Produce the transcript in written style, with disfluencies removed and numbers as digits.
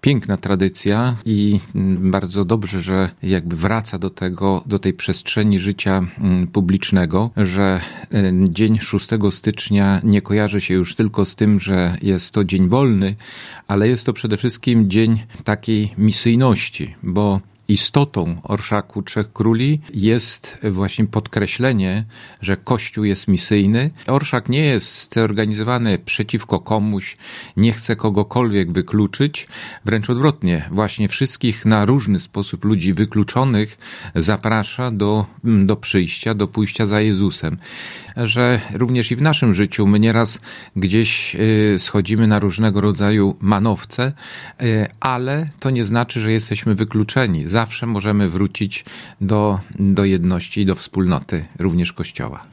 piękna tradycja i bardzo dobrze, że jakby wraca do tej przestrzeni życia publicznego, że dzień 6 stycznia nie kojarzy się już tylko z tym, że jest to dzień wolny, ale jest to przede wszystkim dzień takiej misyjności, bo istotą Orszaku Trzech Króli jest właśnie podkreślenie, że Kościół jest misyjny. Orszak nie jest zorganizowany przeciwko komuś, nie chce kogokolwiek wykluczyć, wręcz odwrotnie, właśnie wszystkich na różny sposób ludzi wykluczonych zaprasza do przyjścia, do pójścia za Jezusem. Że również i w naszym życiu my nieraz gdzieś schodzimy na różnego rodzaju manowce, ale to nie znaczy, że jesteśmy wykluczeni. Zawsze możemy wrócić do jedności i do wspólnoty również Kościoła.